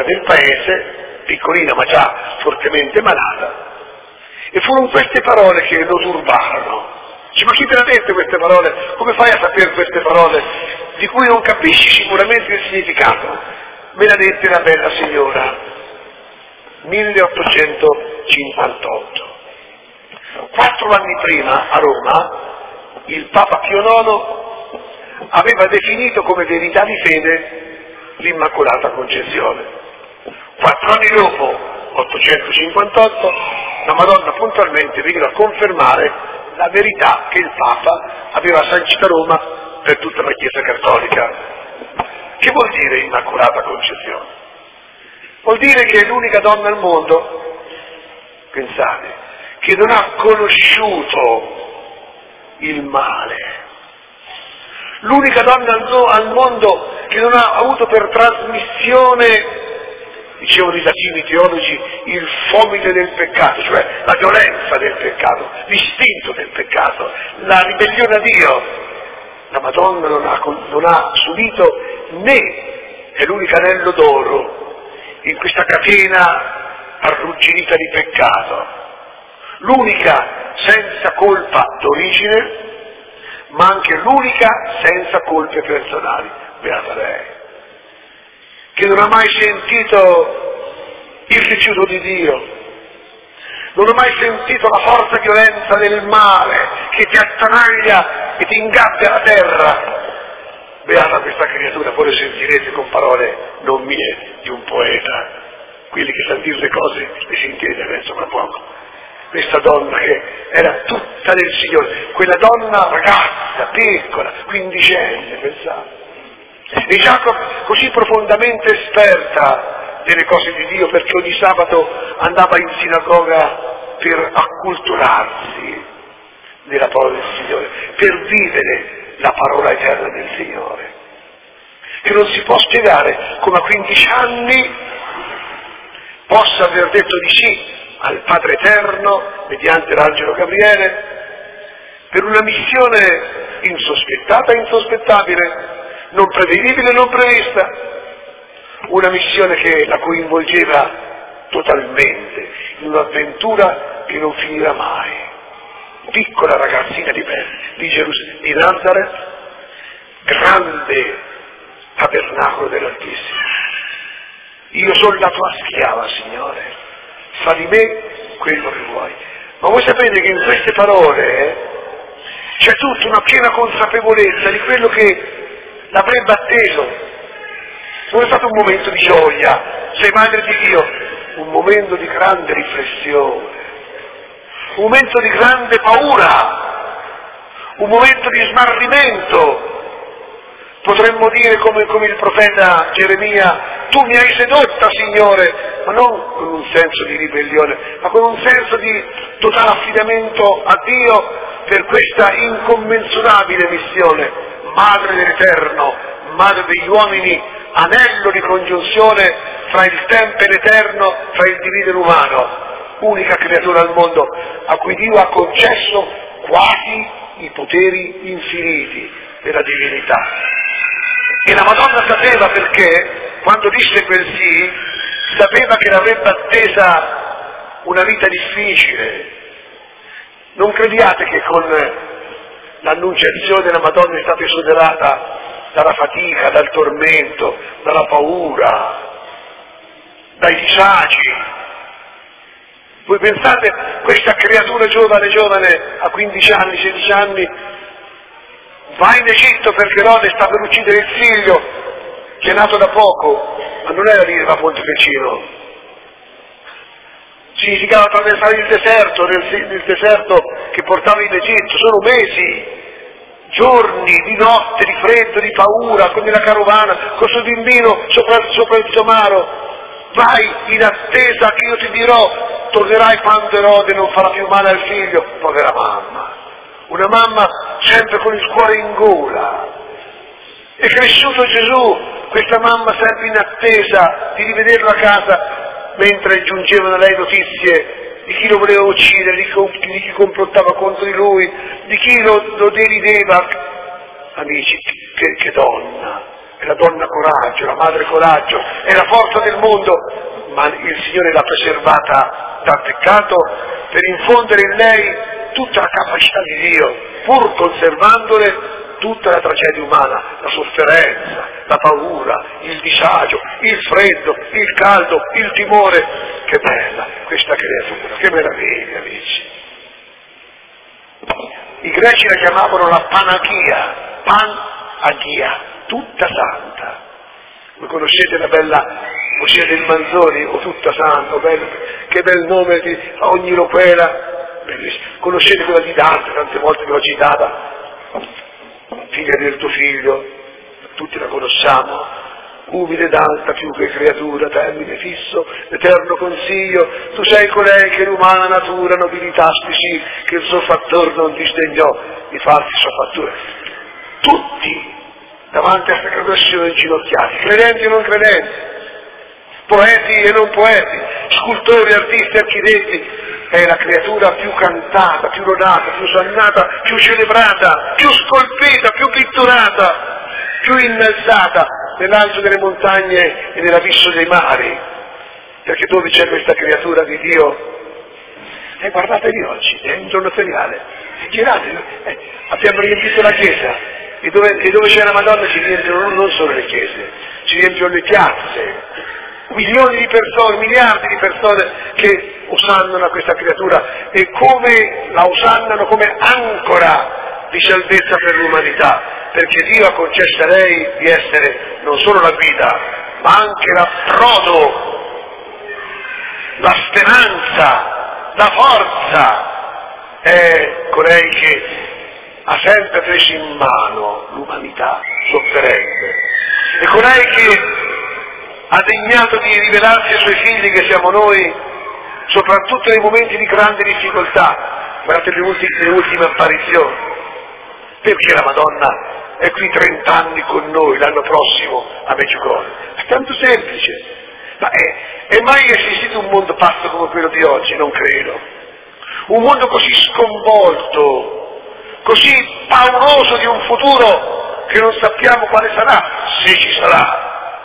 del paese, piccolina ma già fortemente malata, e furono queste parole che lo turbarono. Dice, ma chi te l'ha detto queste parole? Come fai a sapere queste parole di cui non capisci sicuramente il significato? Me l'ha dette la bella signora, 1858. 4 anni prima a Roma il Papa Pio IX aveva definito come verità di fede l'Immacolata Concezione. 4 anni dopo, 858, la Madonna puntualmente veniva a confermare la verità che il Papa aveva sancito a Roma per tutta la Chiesa Cattolica. Che vuol dire Immacolata Concezione? Vuol dire che è l'unica donna al mondo, pensate, che non ha conosciuto il male. L'unica donna al mondo che non ha avuto per trasmissione, dicevano i latini teologi, il fomito del peccato, cioè la violenza del peccato, l'istinto del peccato, la ribellione a Dio. La Madonna non ha subito né è l'unico anello d'oro in questa catena arrugginita di peccato, l'unica senza colpa d'origine, ma anche l'unica senza colpe personali, beata lei, che non ha mai sentito il rifiuto di Dio, non ha mai sentito la forza e violenza del male che ti attanaglia e ti ingabbia la terra. Beata questa creatura, poi lo sentirete con parole non mie, di un poeta, quelli che sanno dire le cose le sentirete adesso fra poco. Questa donna che era tutta del Signore, quella donna ragazza, piccola, quindicenne, pensate, e già così profondamente esperta delle cose di Dio, perché ogni sabato andava in sinagoga per acculturarsi nella parola del Signore, per vivere la parola eterna del Signore, che non si può spiegare come a 15 anni possa aver detto di sì al Padre Eterno mediante l'angelo Gabriele per una missione insospettata e insospettabile, non prevedibile e non prevista, una missione che la coinvolgeva totalmente in un'avventura che non finirà mai. Piccola ragazzina di Nazareth, grande tabernacolo dell'Altissimo. Io sono la tua schiava, Signore, fa di me quello che vuoi. Ma voi sapete che in queste parole c'è tutta una piena consapevolezza di quello che l'avrebbe atteso. Non è stato un momento di gioia, sei madre di Dio, un momento di grande riflessione, un momento di grande paura, un momento di smarrimento. Potremmo dire come il profeta Geremia, tu mi hai sedotta, Signore, ma non con un senso di ribellione, ma con un senso di totale affidamento a Dio per questa incommensurabile missione, Madre dell'Eterno, Madre degli uomini, anello di congiunzione fra il tempo e l'Eterno, fra il divino e l'umano, unica creatura al mondo a cui Dio ha concesso quasi i poteri infiniti della divinità. E la Madonna sapeva, perché quando disse quel sì, sapeva che l'avrebbe attesa una vita difficile. Non crediate che con l'annunciazione della Madonna è stata esonerata dalla fatica, dal tormento, dalla paura, dai disagi. Voi pensate, questa creatura giovane, a 15 anni, 16 anni, va in Egitto perché Erode sta per uccidere il figlio che è nato da poco, ma non era lì a Montepulciano. Significava attraversare il deserto, nel deserto che portava in Egitto, sono mesi, giorni di notte, di freddo, di paura, con la carovana, con il suo bambino sopra il somaro. Vai in attesa che io ti dirò, tornerai quando Erode non farà più male al figlio. Povera mamma, una mamma sempre con il cuore in gola. È cresciuto Gesù, questa mamma sempre in attesa di rivederlo a casa, mentre giungevano a lei notizie di chi lo voleva uccidere, di chi complottava contro di lui, di chi lo derideva. Amici, che donna, è la donna coraggio, la madre coraggio, è la forza del mondo, ma il Signore l'ha preservata dal peccato per infondere in lei tutta la capacità di Dio, pur conservandole tutta la tragedia umana, la sofferenza, la paura, il disagio, il freddo, il caldo, il timore. Che bella questa creatura, che meraviglia, amici. I greci la chiamavano la Panagia, Pan-Agia, tutta santa. Voi conoscete la bella voce del Manzoni, o tutta santa, che bel nome di ogni loquela, bellissimo. Conoscete quella di Dante, tante volte vi ho citata, figlia del tuo figlio, tutti la conosciamo, umile ed alta più che creatura, termine fisso, eterno consiglio, tu sei colei che l'umana natura nobilitaste sì, che il suo fattor non disdegnò di farsi sua fattura. Tutti davanti a questa creatura si sono inginocchiati, credenti e non credenti, poeti e non poeti, scultori, artisti, architetti. È la creatura più cantata, più lodata, più sannata, più celebrata, più scolpita, più pitturata, più innalzata nell'alto delle montagne e nell'abisso dei mari. Perché dove c'è questa creatura di Dio? Guardatevi oggi, è un giorno feriale, girate, abbiamo riempito la chiesa, e dove c'è la Madonna ci riempiono non solo le chiese, ci riempiono le piazze, milioni di persone, miliardi di persone che osannano a questa creatura e come la osannano come ancora di salvezza per l'umanità, perché Dio ha concesso a lei di essere non solo la guida, ma anche l'approdo, la speranza, la forza. È colei che ha sempre preso in mano l'umanità sofferente, è colei che ha degnato di rivelarsi ai suoi figli che siamo noi, soprattutto nei momenti di grande difficoltà. Guardate le ultime apparizioni. Perché la Madonna è qui 30 anni con noi, l'anno prossimo a Medjugorje? È tanto semplice. Ma è mai esistito un mondo pazzo come quello di oggi? Non credo. Un mondo così sconvolto, così pauroso di un futuro che non sappiamo quale sarà, se ci sarà.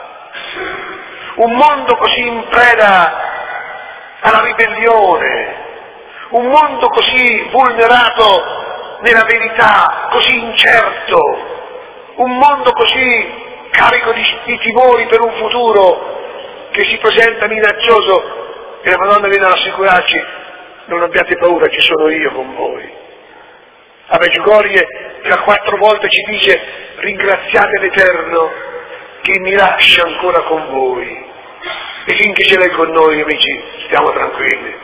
Un mondo così in preda alla ribellione, un mondo così vulnerato nella verità, così incerto, un mondo così carico di timori per un futuro che si presenta minaccioso, e la Madonna viene ad assicurarci: non abbiate paura, ci sono io con voi. A Medjugorje già 4 volte ci dice: ringraziate l'Eterno che mi lascia ancora con voi. E finché ce l'hai con noi, amici, stiamo tranquilli,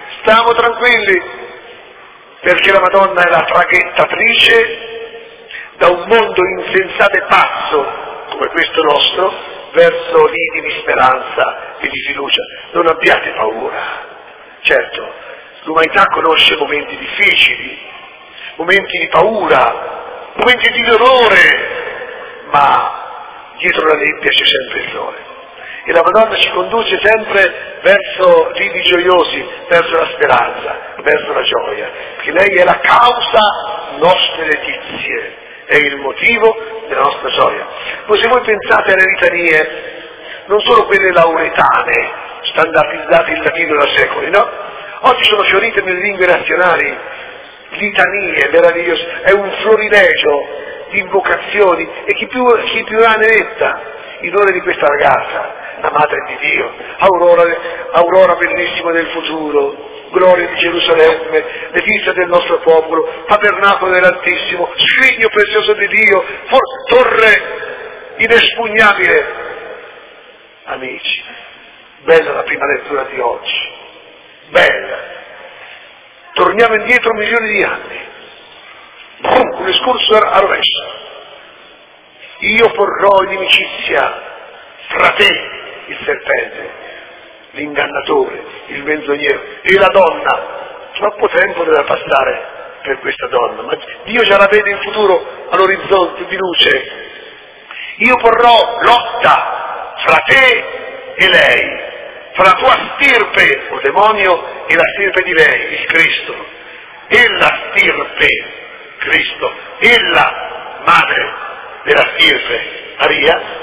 perché la Madonna è la traghettatrice da un mondo insensato e pazzo come questo nostro verso lidi di speranza e di fiducia. Non abbiate paura. Certo, l'umanità conosce momenti difficili, momenti di paura, momenti di dolore, ma dietro la nebbia c'è sempre il sole. E la Madonna ci conduce sempre verso lidi gioiosi, verso la speranza, verso la gioia, perché lei è la causa nostre letizie, è il motivo della nostra gioia. Poi se voi pensate alle litanie, non solo quelle lauretane, standardizzate in latino da secoli, no? Oggi sono fiorite nelle lingue nazionali litanie meravigliose, è un florilegio di invocazioni, e chi più ha ne metta in onore di questa ragazza, la Madre di Dio, aurora bellissima del futuro, gloria di Gerusalemme, letizia del nostro popolo, tabernacolo dell'Altissimo, scrigno prezioso di Dio, torre inespugnabile. Amici, bella la prima lettura di oggi, bella. Torniamo indietro milioni di anni, un escurso a rovescio. Io porrò inimicizia fra te, il serpente, l'ingannatore, il menzognero, e la donna. Troppo tempo deve passare per questa donna, ma Dio già la vede in futuro all'orizzonte di luce. Io porrò lotta fra te e lei, fra la tua stirpe, o demonio, e la stirpe di lei, il Cristo. Ella stirpe, Cristo, ella madre della stirpe, Maria,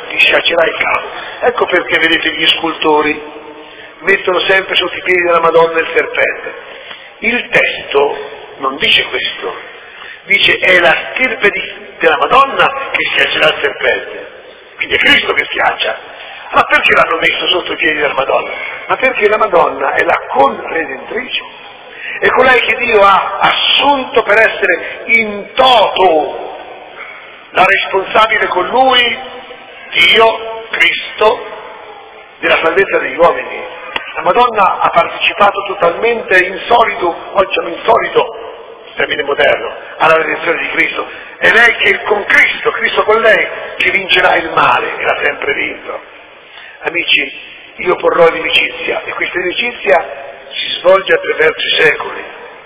ti sciacerà il capo. Ecco perché vedete gli scultori mettono sempre sotto i piedi della Madonna il serpente. Il testo non dice questo, dice è la stirpe della Madonna che schiaccerà il serpente, quindi è Cristo che schiaccia. Ma perché l'hanno messo sotto i piedi della Madonna? Ma perché la Madonna è la conredentrice, è colei che Dio ha assunto per essere in toto la responsabile con Lui, Dio, Cristo, della salvezza degli uomini. La Madonna ha partecipato totalmente insolito, oggi è un insolito termine moderno, alla redenzione di Cristo. È lei che con Cristo, Cristo con lei, che vincerà il male, e l'ha sempre vinto. Amici, io porrò l'inimicizia, e questa inimicizia si svolge attraverso i secoli,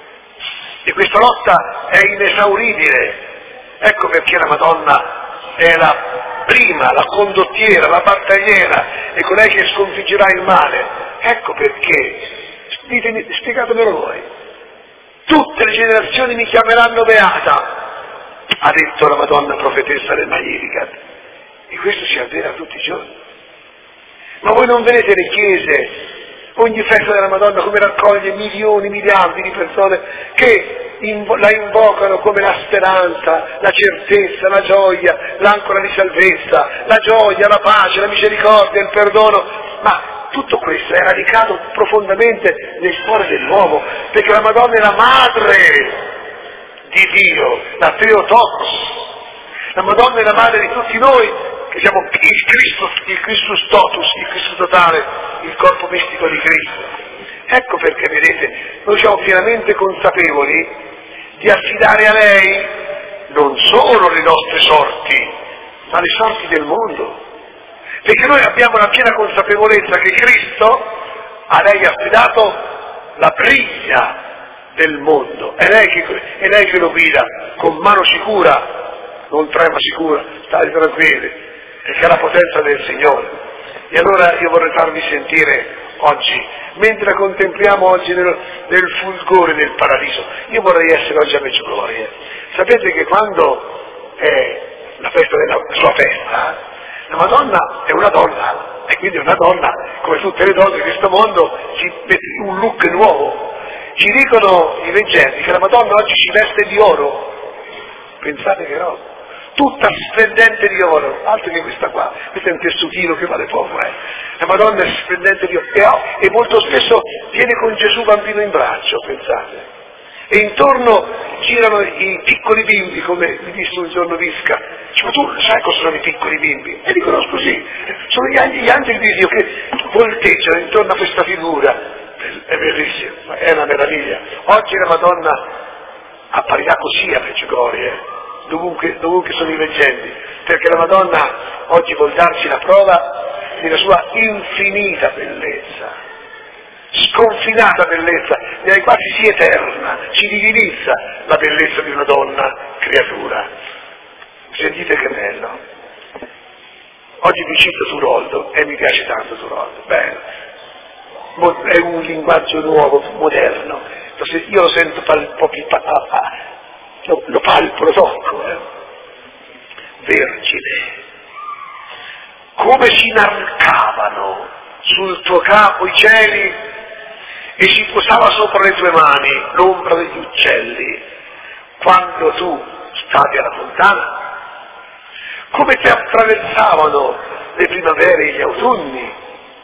e questa lotta è inesauribile. Ecco perché la Madonna è la prima, la condottiera, la battagliera, è colei che sconfiggerà il male. Ecco perché, spiegatemelo voi, tutte le generazioni mi chiameranno beata, ha detto la Madonna profetessa del Magnificat, e questo si avvera tutti i giorni. Ma voi non vedete le chiese, ogni festa della Madonna come raccoglie milioni, miliardi di persone che la invocano come la speranza, la certezza, la gioia, l'ancora di salvezza, la gioia, la pace, la misericordia, il perdono, ma tutto questo è radicato profondamente nel cuore dell'uomo, perché la Madonna è la madre di Dio, la Theotokos. La Madonna è la madre di tutti noi, che siamo il Christus totus, il Cristo totale, il corpo mistico di Cristo. Ecco perché, vedete, noi siamo pienamente consapevoli di affidare a lei non solo le nostre sorti, ma le sorti del mondo. Perché noi abbiamo la piena consapevolezza che Cristo a lei ha affidato la briglia del mondo, è lei che lo guida con mano sicura, non trema sicura, state tranquilli, perché ha la potenza del Signore. E allora io vorrei farvi sentire oggi, mentre contempliamo oggi nel fulgore del paradiso, io vorrei essere oggi a Meggiugorje. Sapete che quando è la festa della sua festa, la Madonna è una donna, e quindi una donna, come tutte le donne di questo mondo, ci mette un look nuovo. Ci dicono i leggenti che la Madonna oggi si veste di oro, pensate che roba, tutta splendente di oro, altro che questa qua, questo è un tessutino che vale poco, La Madonna è splendente di oro, e molto spesso viene con Gesù bambino in braccio, pensate. E intorno girano i piccoli bimbi, come mi disse un giorno Visca. Dice, ma tu sai cosa sono i piccoli bimbi? E li conosco, sì, sono gli angeli di Dio che volteggiano intorno a questa figura. È bellissimo, è una meraviglia. Oggi la Madonna apparirà così a Meggiugorje, dovunque sono i veggenti, perché la Madonna oggi vuol darci la prova della sua infinita bellezza, sconfinata bellezza, nella quale si eterna, si divinizza la bellezza di una donna creatura. Sentite che bello. Oggi vi cito Turoldo, e mi piace tanto Turoldo, bello. È un linguaggio nuovo, moderno. Io lo sento lo palpo, lo tocco. Vergine, come si inarcavano sul tuo capo i cieli e si posava sopra le tue mani l'ombra degli uccelli quando tu stavi alla fontana, come ti attraversavano le primavere e gli autunni,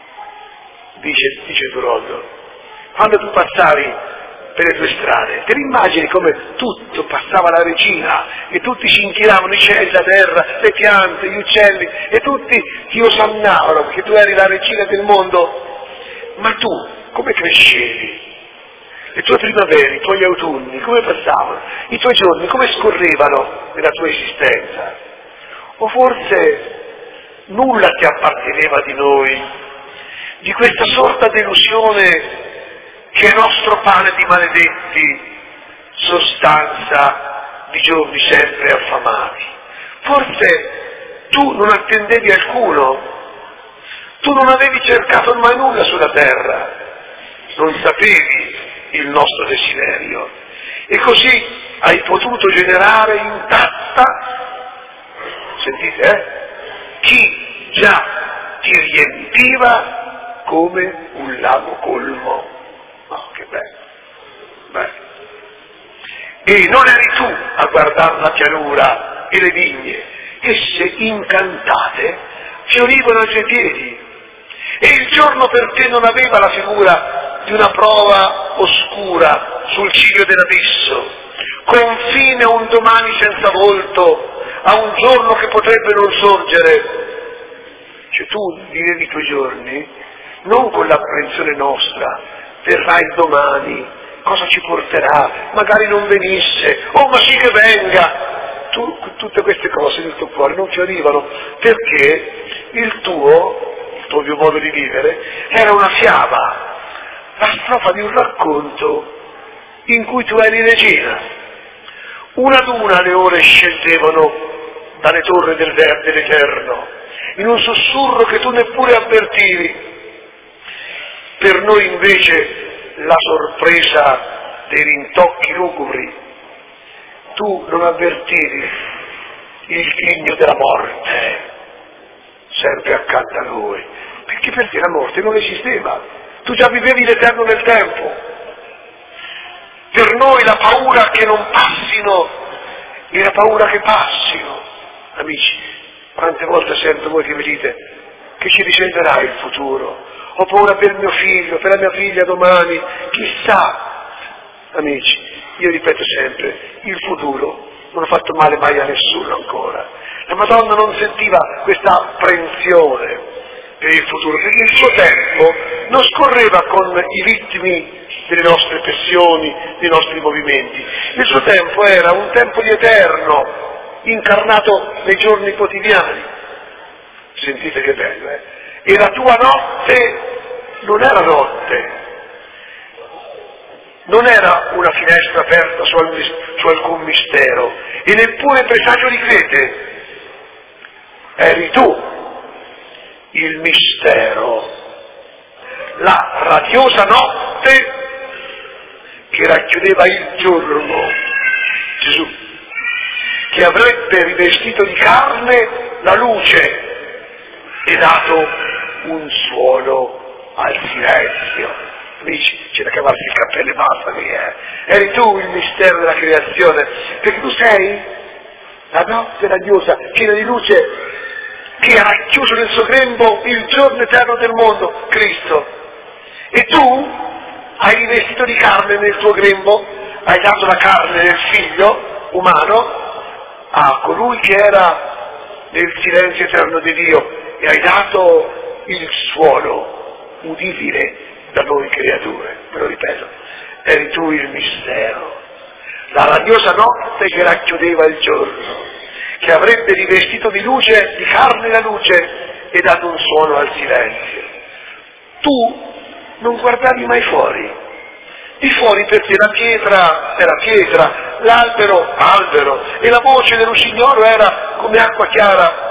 dice Turoldo, quando tu passavi per le tue strade, te l'immagini come tutto passava la regina e tutti si inchinavano, i cieli, la terra, le piante, gli uccelli, e tutti ti osannavano perché tu eri la regina del mondo. Ma tu come crescevi? Le tue primavere, i tuoi autunni, come passavano? I tuoi giorni come scorrevano nella tua esistenza? O forse nulla ti apparteneva di noi, di questa sorta delusione che è nostro pane di maledetti, sostanza di giorni sempre affamati. Forse tu non attendevi alcuno, tu non avevi cercato mai nulla sulla terra, non sapevi il nostro desiderio, e così hai potuto generare intatta, sentite, chi già ti riempiva come un lago colmo. Oh, che bello, bello. E non eri tu a guardare la pianura e le vigne, esse incantate fiorivano ai tuoi piedi, e il giorno per te non aveva la figura di una prova oscura sul ciglio dell'abisso, confine a un domani senza volto, a un giorno che potrebbe non sorgere. Cioè tu vivevi i tuoi giorni non con l'apprensione nostra, verrà il domani, cosa ci porterà, magari non venisse, oh ma sì che venga. Tutte queste cose nel tuo cuore non fiorivano, perché il tuo modo di vivere era una fiaba, la strofa di un racconto in cui tu eri regina. Una ad una le ore scendevano dalle torri del verde dell'Eterno, in un sussurro che tu neppure avvertivi. Per noi invece la sorpresa dei rintocchi lugubri, tu non avvertivi il ghigno della morte sempre accanto a noi, perché per te la morte non esisteva, tu già vivevi l'eterno nel tempo. Per noi la paura che non passino e la paura che passino. Amici, quante volte sento voi che mi dite che ci risolverà il futuro, ho paura per mio figlio, per la mia figlia domani, chissà. Amici, io ripeto sempre, il futuro non ha fatto male mai a nessuno ancora. La Madonna non sentiva questa apprensione per il futuro, perché il suo tempo non scorreva con i ritmi delle nostre passioni, dei nostri movimenti. Il suo tempo era un tempo di eterno, incarnato nei giorni quotidiani. Sentite che bello, eh? E la tua notte non era notte, non era una finestra aperta su alcun mistero, e neppure presagio di quiete. Eri tu il mistero, la radiosa notte che racchiudeva il giorno. Gesù, che avrebbe rivestito di carne la luce e dato un suono al silenzio. Amici, c'è da cavarsi il cappello e basta lì, Eri tu il mistero della creazione, perché tu sei la notte radiosa, piena di luce, che ha racchiuso nel suo grembo il giorno eterno del mondo, Cristo. E tu hai rivestito di carne nel tuo grembo, hai dato la carne del figlio umano a colui che era nel silenzio eterno di Dio, e hai dato il suono udibile da noi creature. Ve lo ripeto, eri tu il mistero, la radiosa notte che racchiudeva il giorno, che avrebbe rivestito di luce, di carne la luce, e dato un suono al silenzio. Tu non guardavi mai fuori, di fuori per te la pietra era pietra, l'albero albero, e la voce dello Signore era come acqua chiara,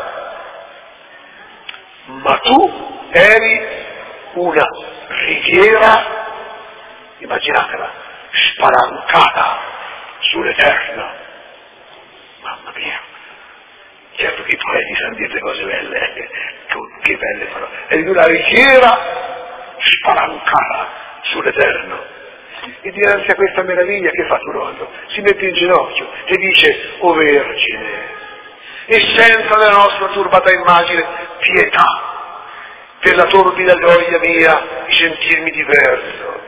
ma tu eri una riviera, immaginatela, spalancata sull'Eterno. Mamma mia, certo che i poeti sanno dire cose belle, che belle parole. Eri una riviera spalancata sull'Eterno. E dinanzi a questa meraviglia che fa Turonno? Si mette in ginocchio e dice: o Vergine, e senza la nostra turbata immagine, pietà per la torbida gioia mia di sentirmi diverso.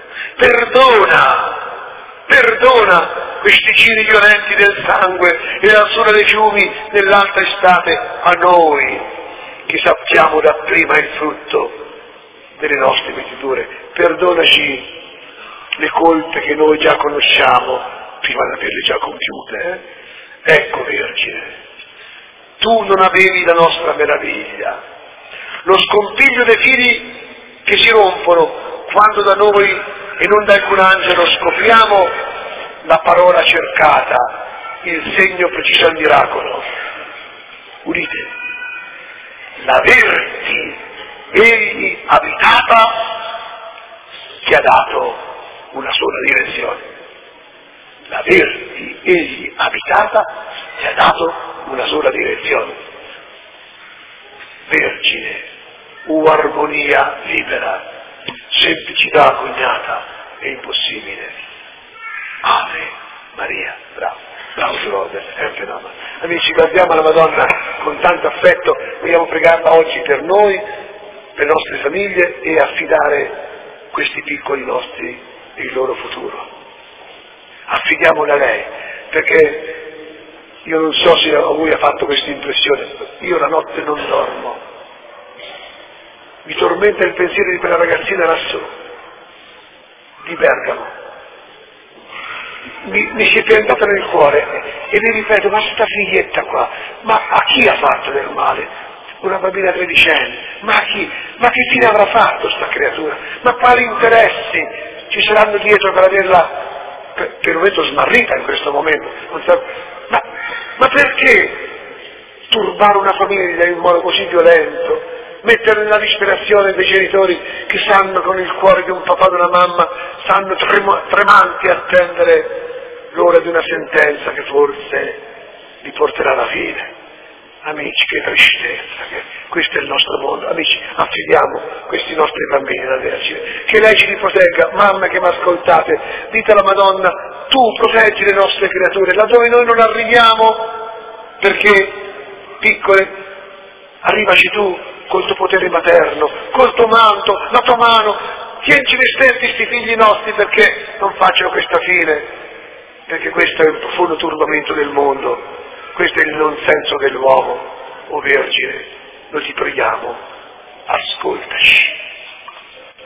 Perdona questi giri violenti del sangue e l'azzurra dei fiumi nell'alta estate a noi, che sappiamo dapprima il frutto delle nostre metiture. Perdonaci le colpe che noi già conosciamo prima di averle già compiute. Ecco, Vergine, tu non avevi la nostra meraviglia, lo scompiglio dei fili che si rompono quando da noi e non da alcun angelo scopriamo la parola cercata, il segno preciso al miracolo. Udite, l'averti egli abitata ti ha dato una sola direzione. L'averti egli abitata ti ha dato una sola direzione. vergine, armonia libera, semplicità cognata è impossibile. Ave Maria, bravo Robert, è un fenomeno. Amici, guardiamo la Madonna con tanto affetto, vogliamo pregarla oggi per noi, per le nostre famiglie e affidare questi piccoli nostri e il loro futuro. Affidiamolo a lei, perché io non so se a voi ha fatto questa impressione, io la notte non dormo, mi tormenta il pensiero di quella ragazzina lassù, di Bergamo, mi si è piantata nel cuore e mi ripeto, ma sta figlietta qua, ma a chi ha fatto del male? Una bambina tredicenne, ma a chi? Ma che fine avrà fatto sta creatura? Ma quali interessi ci saranno dietro per averla per il momento smarrita in questo momento? Ma perché turbare una famiglia in modo così violento? Mettere nella disperazione dei genitori che sanno con il cuore di un papà e di una mamma, stanno tremanti a attendere l'ora di una sentenza che forse li porterà alla fine. Amici, che tristezza, questo è il nostro mondo. Amici, affidiamo questi nostri bambini alla Vergine, che lei ci li protegga. Mamme che mi ascoltate, dite alla Madonna, tu proteggi le nostre creature, laddove noi non arriviamo, perché piccole, arrivaci tu col tuo potere materno, col tuo manto, la tua mano, tienci stretti questi figli nostri perché non facciano questa fine, perché questo è il profondo turbamento del mondo, questo è il non senso dell'uomo. O Vergine, noi ti preghiamo, ascoltaci.